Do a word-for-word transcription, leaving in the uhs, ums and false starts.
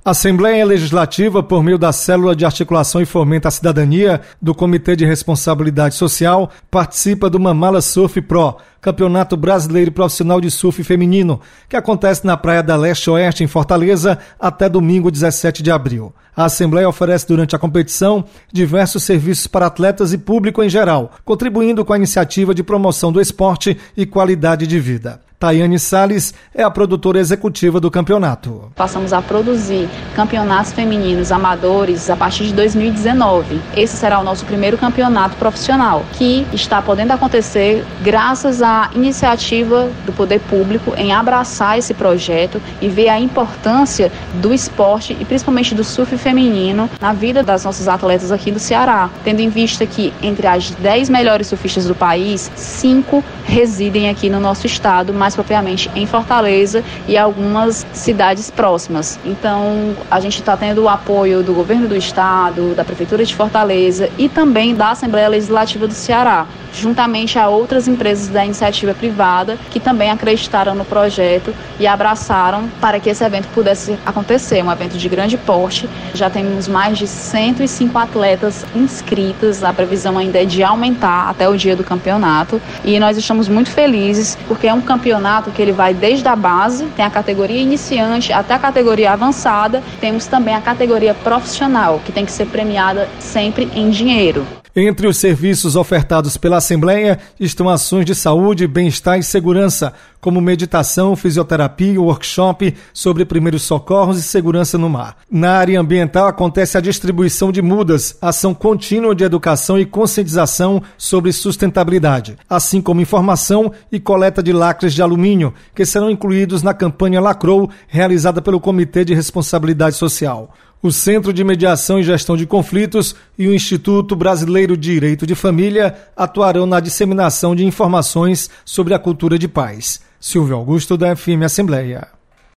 A Assembleia Legislativa, por meio da Célula de Articulação e Fomento à Cidadania do Comitê de Responsabilidade Social, participa do Mamala Surf Pro, Campeonato Brasileiro Profissional de Surf Feminino, que acontece na Praia da Leste-Oeste, em Fortaleza, até domingo, dezessete de abril. A Assembleia oferece durante a competição diversos serviços para atletas e público em geral, contribuindo com a iniciativa de promoção do esporte e qualidade de vida. Tayane Salles é a produtora executiva do campeonato. Passamos a produzir campeonatos femininos amadores a partir de dois mil e dezenove. Esse será o nosso primeiro campeonato profissional, que está podendo acontecer graças à iniciativa do poder público em abraçar esse projeto e ver a importância do esporte e principalmente do surf feminino na vida das nossas atletas aqui do Ceará, tendo em vista que entre as dez melhores surfistas do país, cinco residem aqui no nosso estado, mais propriamente em Fortaleza e algumas cidades próximas. Então, a gente está tendo o apoio do governo do estado, da prefeitura de Fortaleza e também da Assembleia Legislativa do Ceará, juntamente a outras empresas da iniciativa privada que também acreditaram no projeto e abraçaram para que esse evento pudesse acontecer, um evento de grande porte. Já temos mais de cento e cinco atletas inscritas, a previsão ainda é de aumentar até o dia do campeonato e nós estamos muito felizes porque é um campeonato que ele vai desde a base, tem a categoria iniciante até a categoria avançada, temos também a categoria profissional, que tem que ser premiada sempre em dinheiro. Entre os serviços ofertados pela Assembleia estão ações de saúde, bem-estar e segurança, como meditação, fisioterapia e workshop sobre primeiros socorros e segurança no mar. Na área ambiental acontece a distribuição de mudas, ação contínua de educação e conscientização sobre sustentabilidade, assim como informação e coleta de lacres de alumínio, que serão incluídos na campanha Lacrou, realizada pelo Comitê de Responsabilidade Social. O Centro de Mediação e Gestão de Conflitos e o Instituto Brasileiro de Direito de Família atuarão na disseminação de informações sobre a cultura de paz. Silvio Augusto, da F M Assembleia.